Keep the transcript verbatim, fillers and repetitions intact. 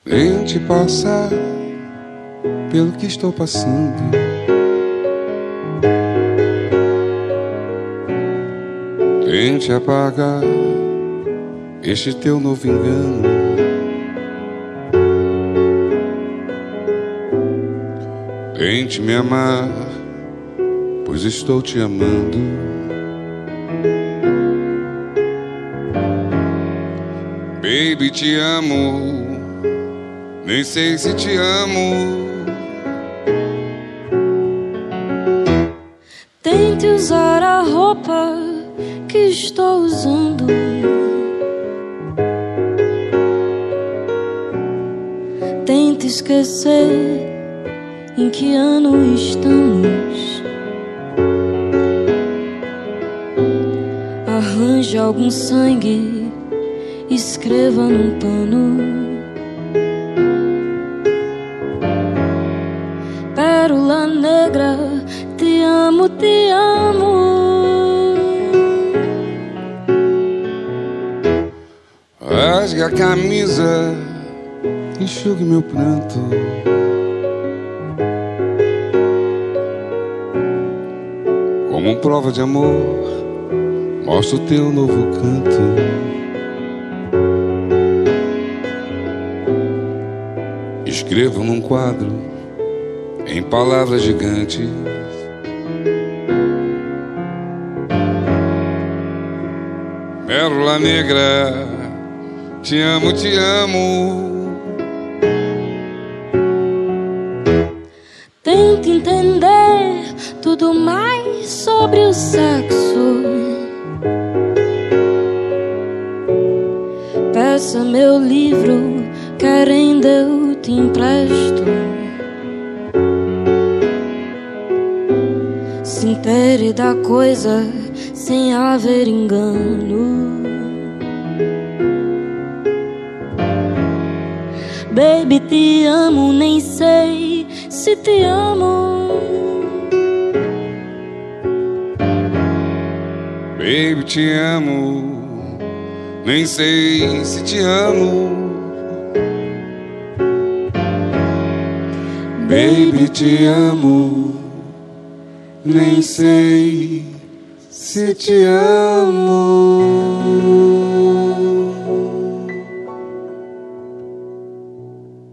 Tente passar pelo que estou passando. Tente apagar este teu novo engano. Tente me amar, pois estou te amando. Baby, te amo, nem sei se te amo. Tente usar a roupa que estou usando. Tente esquecer em que ano estamos. Arranje algum sangue, escreva num pano. Pérola negra, te amo, te amo. Rasgue a camisa, enxugue meu pranto. Como prova de amor, mostra o teu novo canto. Escrevo num quadro, em palavras gigantes, pérola negra, te amo, te amo. Tente entender tudo mais sobre o sexo. Peça meu livro, querendo eu te empresto. Se intere da coisa sem haver engano. Baby, te amo, nem sei se te amo. Baby, te amo, nem sei se te amo. Baby, te amo, nem sei se te amo.